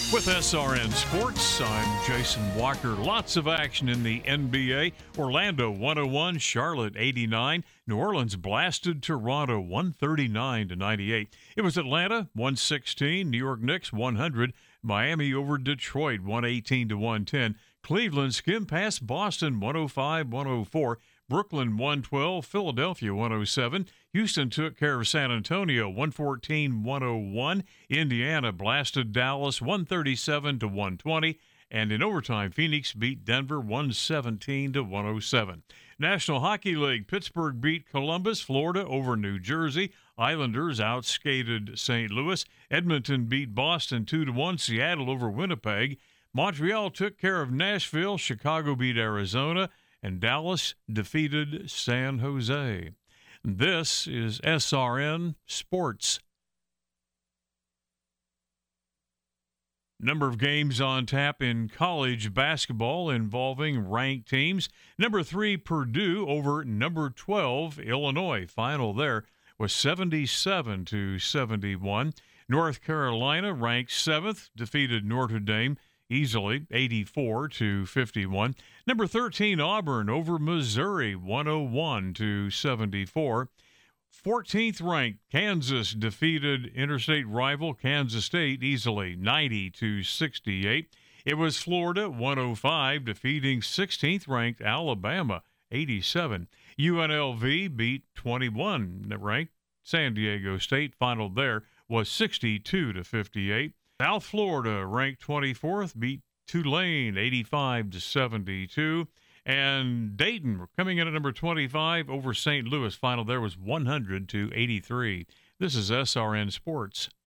With SRN Sports, I'm Jason Walker. Lots of action in the NBA. Orlando 101, Charlotte 89. New Orleans blasted Toronto 139-98. It was Atlanta 116, New York Knicks 100, Miami over Detroit 118-110. Cleveland skimmed past Boston 105-104. Brooklyn 112, Philadelphia 107. Houston took care of San Antonio 114-101. Indiana blasted Dallas 137-120. And in overtime, Phoenix beat Denver 117-107. National Hockey League, Pittsburgh beat Columbus, Florida over New Jersey. Islanders outskated St. Louis. Edmonton beat Boston 2-1. Seattle over Winnipeg. Montreal took care of Nashville. Chicago beat Arizona. And Dallas defeated San Jose. This is SRN Sports. Number of games on tap in college basketball involving ranked teams. Number 3, Purdue over number 12, Illinois. Final there was 77-71. North Carolina, ranked 7th, defeated Notre Dame easily, 84-51. Number 13, Auburn over Missouri, 101-74. 14th ranked Kansas defeated interstate rival Kansas State easily, 90-68. It was Florida 105 defeating 16th ranked Alabama 87. UNLV beat 21 ranked San Diego State. Final there was 62-58. South Florida ranked 24th beat Tulane 85-72. And Dayton coming in at number 25 over St. Louis. Final there was 100-83. This is SRN Sports.